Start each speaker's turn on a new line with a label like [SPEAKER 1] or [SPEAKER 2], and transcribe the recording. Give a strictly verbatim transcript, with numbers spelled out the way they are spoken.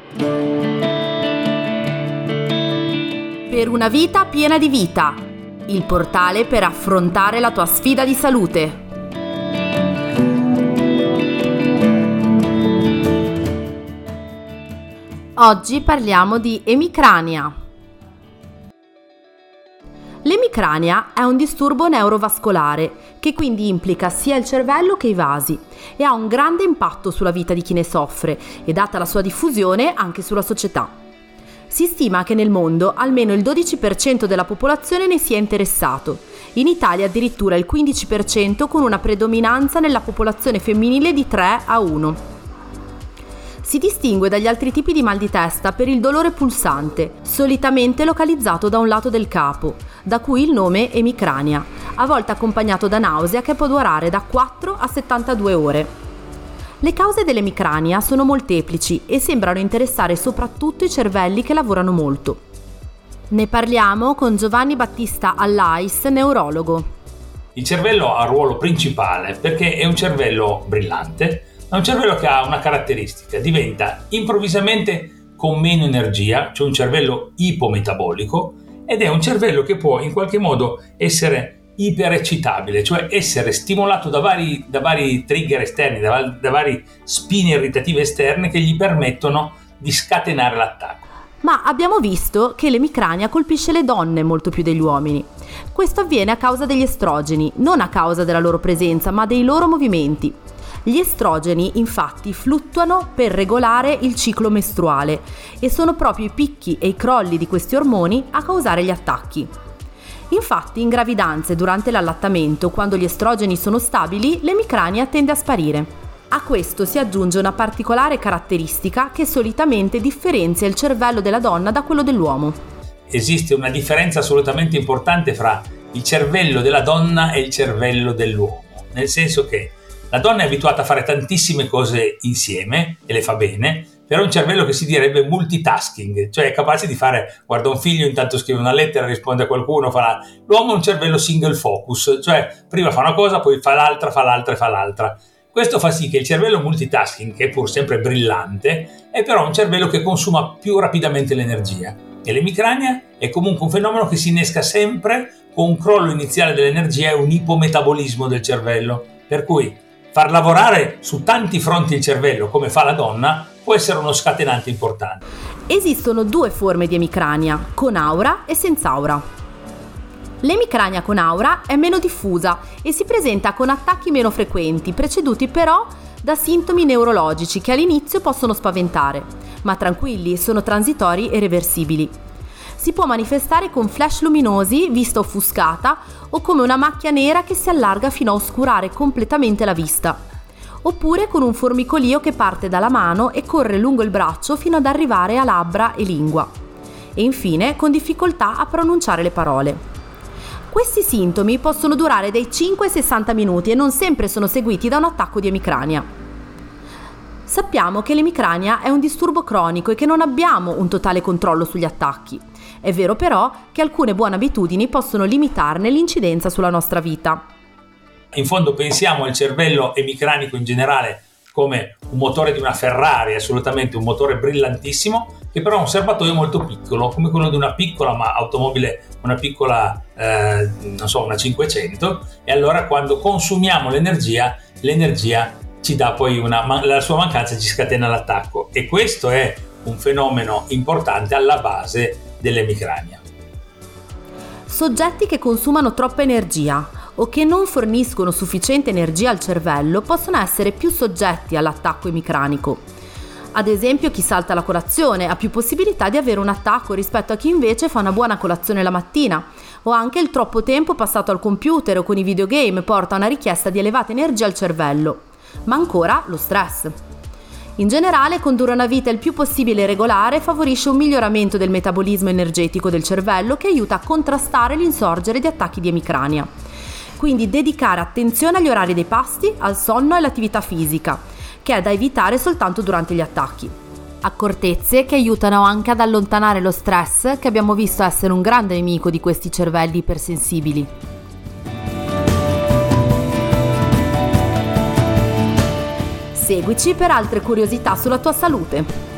[SPEAKER 1] Per una vita piena di vita, il portale per affrontare la tua sfida di salute. Oggi parliamo di emicrania. L'emicrania è un disturbo neurovascolare che quindi implica sia il cervello che i vasi e ha un grande impatto sulla vita di chi ne soffre e, data la sua diffusione, anche sulla società. Si stima che nel mondo almeno il dodici per cento della popolazione ne sia interessato, in Italia addirittura il quindici per cento, con una predominanza nella popolazione femminile di tre a uno. Si distingue dagli altri tipi di mal di testa per il dolore pulsante, solitamente localizzato da un lato del capo, da cui il nome emicrania, a volte accompagnato da nausea che può durare da quattro a settantadue ore. Le cause dell'emicrania sono molteplici e sembrano interessare soprattutto i cervelli che lavorano molto. Ne parliamo con Giovanni Battista Allais, neurologo.
[SPEAKER 2] Il cervello ha un ruolo principale perché è un cervello brillante. È un cervello che ha una caratteristica: diventa improvvisamente con meno energia, cioè un cervello ipometabolico, ed è un cervello che può in qualche modo essere ipereccitabile, cioè essere stimolato da vari, da vari trigger esterni, da, da vari spine irritative esterne che gli permettono di scatenare l'attacco.
[SPEAKER 1] Ma abbiamo visto che l'emicrania colpisce le donne molto più degli uomini. Questo avviene a causa degli estrogeni, non a causa della loro presenza, ma dei loro movimenti. Gli estrogeni infatti fluttuano per regolare il ciclo mestruale e sono proprio i picchi e i crolli di questi ormoni a causare gli attacchi. Infatti in gravidanza e durante l'allattamento, quando gli estrogeni sono stabili, l'emicrania tende a sparire. A questo si aggiunge una particolare caratteristica che solitamente differenzia il cervello della donna da quello dell'uomo.
[SPEAKER 2] Esiste una differenza assolutamente importante fra il cervello della donna e il cervello dell'uomo, nel senso che la donna è abituata a fare tantissime cose insieme e le fa bene, però è un cervello che si direbbe multitasking, cioè è capace di fare, guarda un figlio, intanto scrive una lettera, risponde a qualcuno, fa la... L'uomo è un cervello single focus, cioè prima fa una cosa, poi fa l'altra, fa l'altra e fa l'altra. Questo fa sì che il cervello multitasking, che è pur sempre brillante, è però un cervello che consuma più rapidamente l'energia. E l'emicrania è comunque un fenomeno che si innesca sempre con un crollo iniziale dell'energia e un ipometabolismo del cervello, per cui far lavorare su tanti fronti il cervello, come fa la donna, può essere uno scatenante importante.
[SPEAKER 1] Esistono due forme di emicrania, con aura e senza aura. L'emicrania con aura è meno diffusa e si presenta con attacchi meno frequenti, preceduti però da sintomi neurologici che all'inizio possono spaventare, ma tranquilli, sono transitori e reversibili. Si può manifestare con flash luminosi, vista offuscata, o come una macchia nera che si allarga fino a oscurare completamente la vista, oppure con un formicolio che parte dalla mano e corre lungo il braccio fino ad arrivare a labbra e lingua, e infine con difficoltà a pronunciare le parole. Questi sintomi possono durare dai cinque ai sessanta minuti e non sempre sono seguiti da un attacco di emicrania. Sappiamo che l'emicrania è un disturbo cronico e che non abbiamo un totale controllo sugli attacchi. È vero però che alcune buone abitudini possono limitarne l'incidenza sulla nostra vita.
[SPEAKER 2] In fondo pensiamo al cervello emicranico in generale come un motore di una Ferrari, assolutamente un motore brillantissimo, che però ha un serbatoio molto piccolo, come quello di una piccola ma automobile, una piccola, eh, non so, una cinquecento, e allora quando consumiamo l'energia, l'energia ci dà poi una, la sua mancanza ci scatena l'attacco, e questo è un fenomeno importante alla base dell'emicrania.
[SPEAKER 1] Soggetti che consumano troppa energia o che non forniscono sufficiente energia al cervello possono essere più soggetti all'attacco emicranico. Ad esempio, chi salta la colazione ha più possibilità di avere un attacco rispetto a chi invece fa una buona colazione la mattina, o anche il troppo tempo passato al computer o con i videogame porta a una richiesta di elevata energia al cervello. Ma ancora lo stress. In generale, condurre una vita il più possibile regolare favorisce un miglioramento del metabolismo energetico del cervello che aiuta a contrastare l'insorgere di attacchi di emicrania. Quindi dedicare attenzione agli orari dei pasti, al sonno e all'attività fisica, che è da evitare soltanto durante gli attacchi. Accortezze che aiutano anche ad allontanare lo stress, che abbiamo visto essere un grande nemico di questi cervelli ipersensibili. Seguici per altre curiosità sulla tua salute.